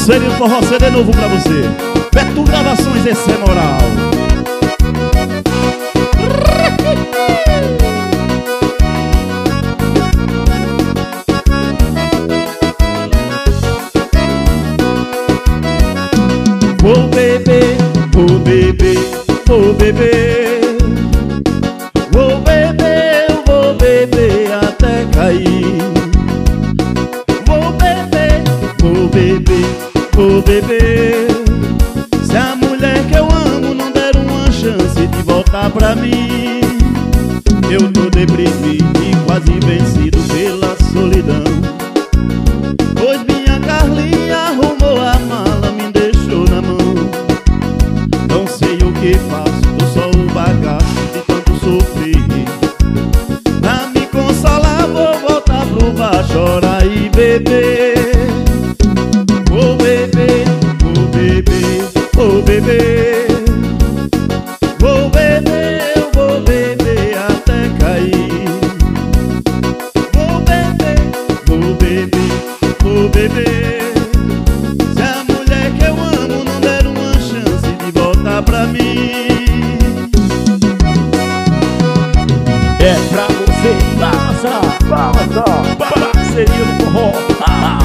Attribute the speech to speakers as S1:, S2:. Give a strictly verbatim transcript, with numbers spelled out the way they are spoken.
S1: Seria um forró C D novo pra você. Beto Gravações, esse é moral. Vou beber, vou beber, vou beber. Vou beber, eu vou beber até cair. Vou beber, vou beber, vou beber. Se a mulher que eu amo não der uma chance de voltar pra mim, eu tô deprimido e quase vencido pela solidão. Pois minha Carlinha arrumou a mala, me deixou na mão. Não sei o que faço, tô só o bagaço de tanto sofrer. Pra me consolar vou voltar pro bar, chorar e beber. Vou beber, vou beber, vou beber. Vou beber, eu vou beber até cair. Vou beber, vou beber, vou beber. Se a mulher que eu amo não der uma chance de voltar pra mim,
S2: é pra você, balança, balança, parceria do forró.